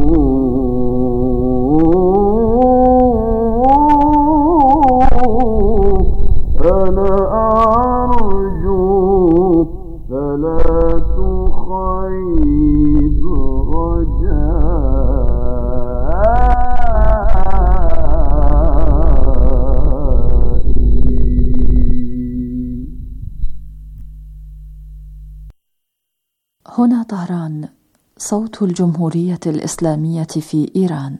Speaker 1: أنا أرجو فلا تخيب رجائي.
Speaker 6: هنا طهران، صوت الجمهورية الإسلامية في إيران.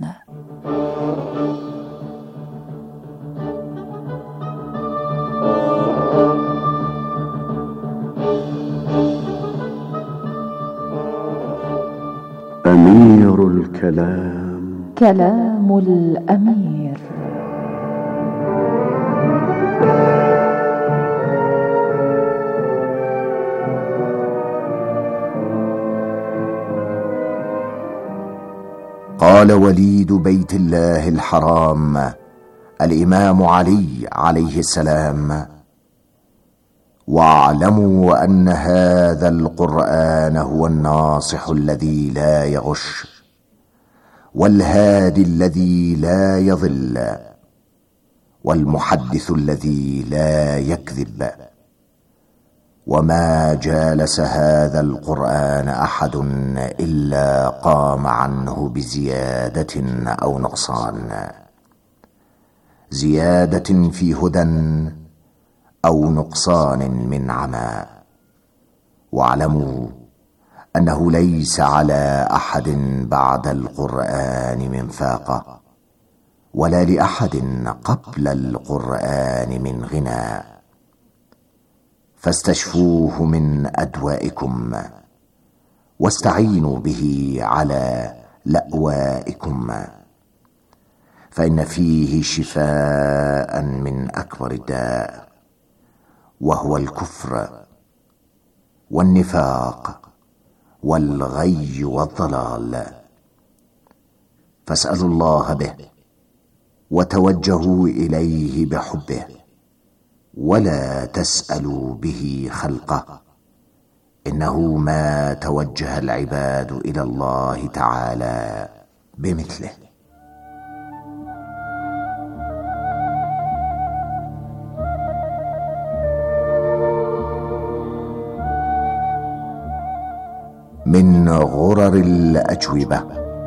Speaker 7: أمير الكلام،
Speaker 6: كلام الأمير.
Speaker 8: قال وليد بيت الله الحرام الإمام علي عليه السلام: واعلموا أن هذا القرآن هو الناصح الذي لا يغش، والهادي الذي لا يضل، والمحدث الذي لا يكذب. وما جالس هذا القرآن أحد إلا قام عنه بزيادة أو نقصان، زيادة في هدى أو نقصان من عمى. واعلموا أنه ليس على أحد بعد القرآن من فاقة، ولا لأحد قبل القرآن من غنى. فاستشفوه من أدوائكم، واستعينوا به على لأوائكم، فإن فيه شفاء من أكبر الداء، وهو الكفر والنفاق والغي والضلال. فاسألوا الله به، وتوجهوا إليه بحبه، ولا تسألوا به خلقه، إنه ما توجه العباد إلى الله تعالى بمثله. من غرر الأجوبة.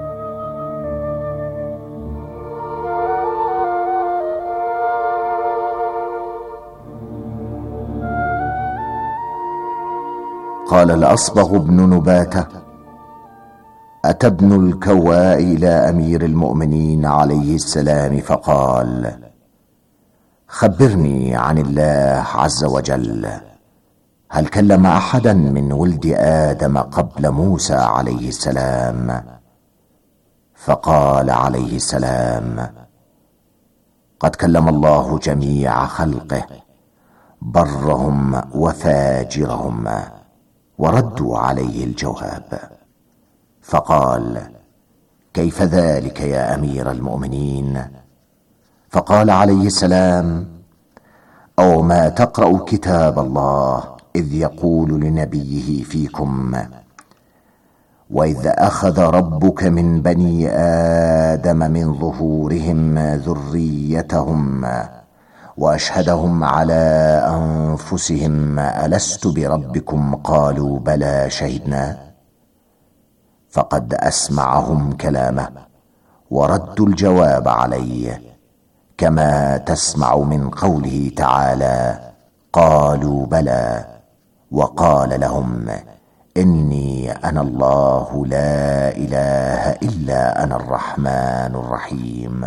Speaker 8: قال الأصبغ بن نباتة: أتى ابن الكواء إلى أمير المؤمنين عليه السلام فقال: خبرني عن الله عز وجل، هل كلم أحدا من ولد آدم قبل موسى عليه السلام؟ فقال عليه السلام: قد كلم الله جميع خلقه، برهم وفاجرهم، وردوا عليه الجواب. فقال: كيف ذلك يا أمير المؤمنين؟ فقال عليه السلام: أو ما تقرأ كتاب الله إذ يقول لنبيه فيكم: وإذ أخذ ربك من بني آدم من ظهورهم ذريتهم وأشهدهم على أنفسهم ألست بربكم قالوا بلى شهدنا، فقد أسمعهم كلامه وردوا الجواب عليه، كما تسمع من قوله تعالى: قالوا بلى، وقال لهم: إني أنا الله لا إله إلا أنا الرحمن الرحيم.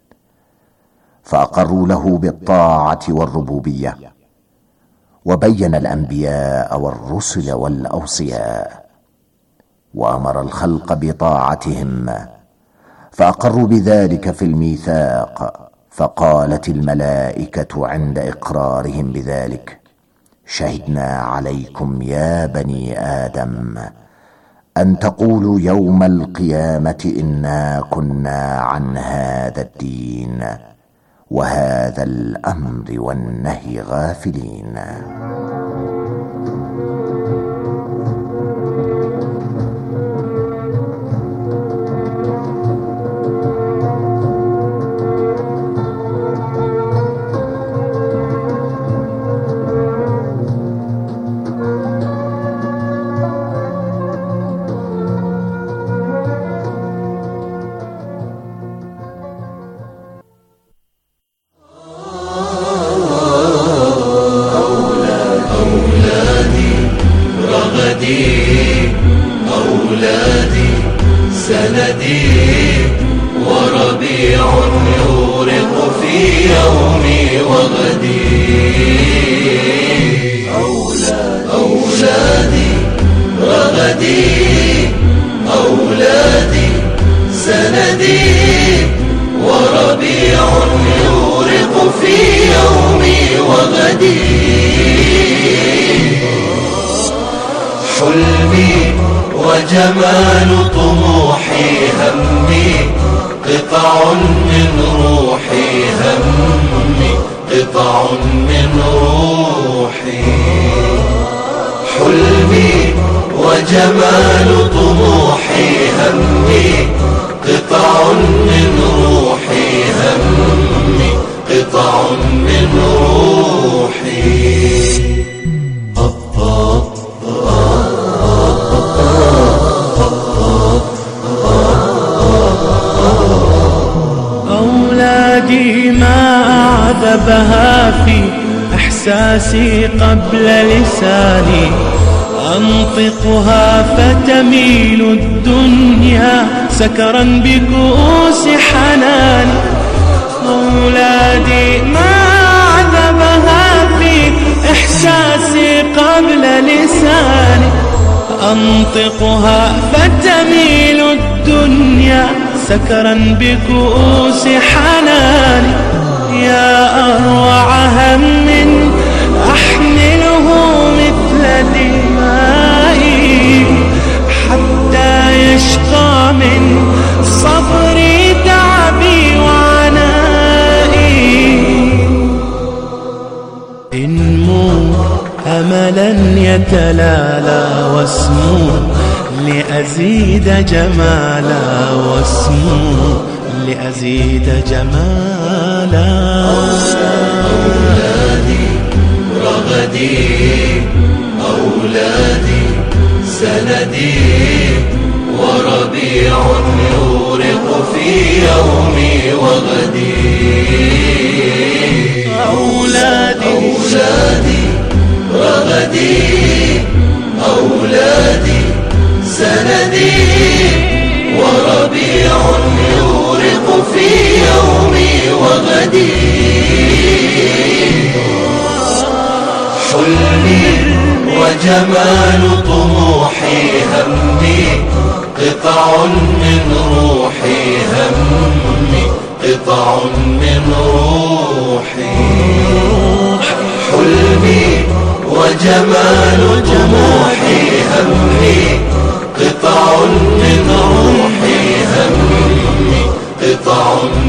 Speaker 8: فأقروا له بالطاعة والربوبية، وبين الأنبياء والرسل والأوصياء، وأمر الخلق بطاعتهم، فأقروا بذلك في الميثاق. فقالت الملائكة عند إقرارهم بذلك: شهدنا عليكم يا بني آدم أن تقولوا يوم القيامة إنا كنا عن هذا الدين وهذا الأمر والنهي غافلين.
Speaker 9: أولادي سندي وربيع يورق في يومي وغدي. أولادي رغدي أولادي سندي وربيع يورق في يومي وغدي. حلمي وجمال طموحي همي قطع من روحي همي قطع من روحي. حلمي وجمال طموحي همي قطع من روحي همي قطع من روحي.
Speaker 10: أولادي ما أعذبها في إحساسي قبل لساني أنطقها فتميل الدنيا سكرا بكؤوس حناني. أولادي ما أعذبها في إحساسي قبل لساني أنطقها فتميل الدنيا سكرا بكؤوس حناني. يا أروع هم أحمله مثل دمائي حتى يشقى من صبري تعبي وعنائي. انمو أملا يتلالى واسمو لأزيد جمالا واسمو لأزيد جمالا. أولادي رغدي أولادي سندي وربيع يورق في يومي وغدي. أولادي أولادي رغدي أولادي سندي وربيع يورق في يومي وغدي. حلمي وجمال طموحي همي قطع من روحي همي قطع من روحي. حلمي وجمال طموحي همي قطع من روحي همي قطع